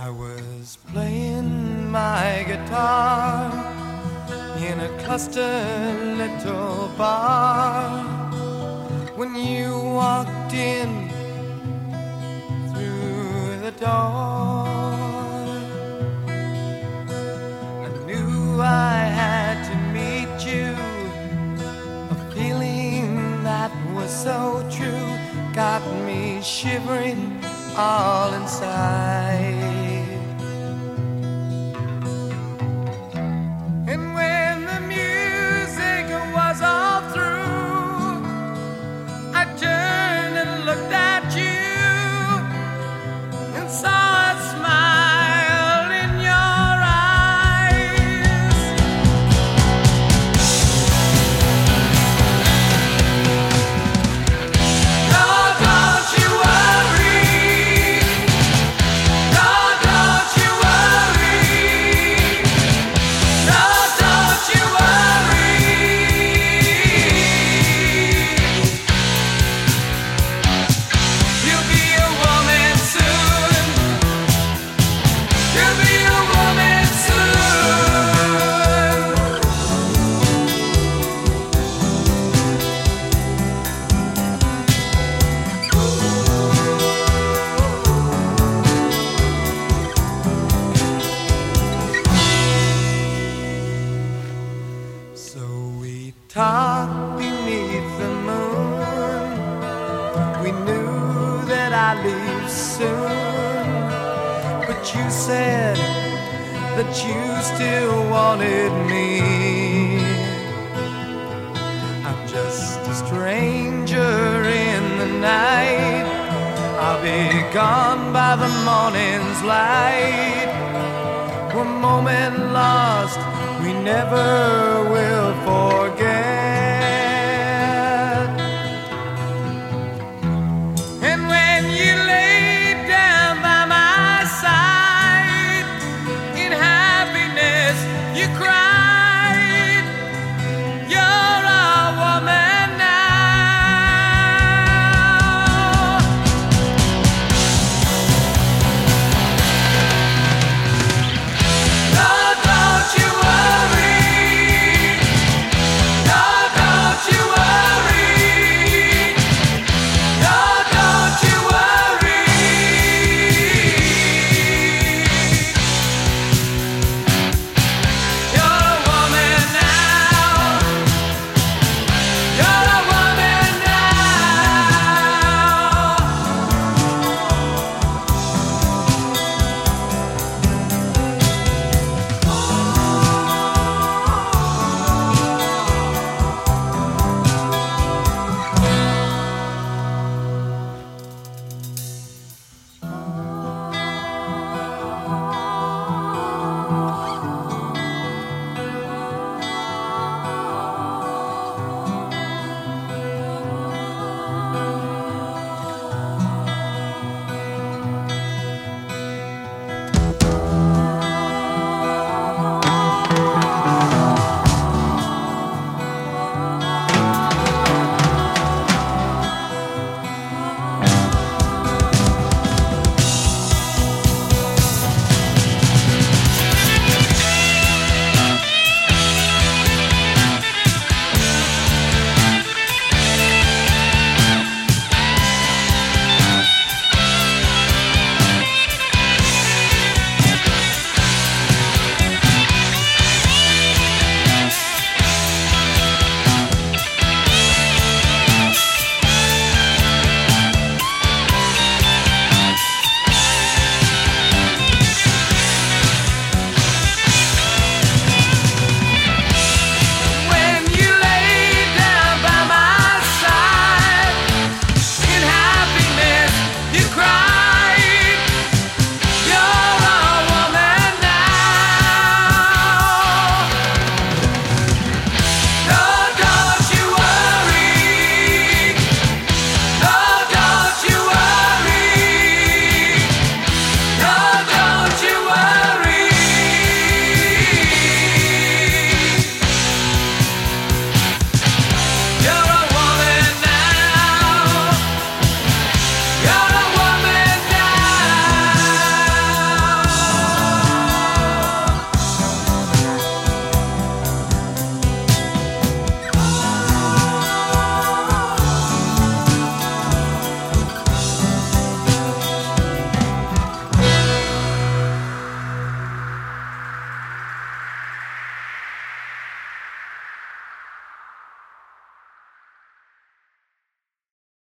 I was playing my guitar in a clustered little bar when you walked in through the door. I knew I had to meet you. A feeling that was so true got me shivering all inside. And when the music was all through, I turned and looked at you and saw a smile in your eyes. No, don't you worry. No, don't you worry. No, don't you worry. You'll be a woman soon. You'll be a woman soon. So we talked beneath the moon. We knew that I'd leave soon, but you said that you still wanted me. I'm just a stranger in the night. I'll be gone by the morning's light. A moment lost we never will forget.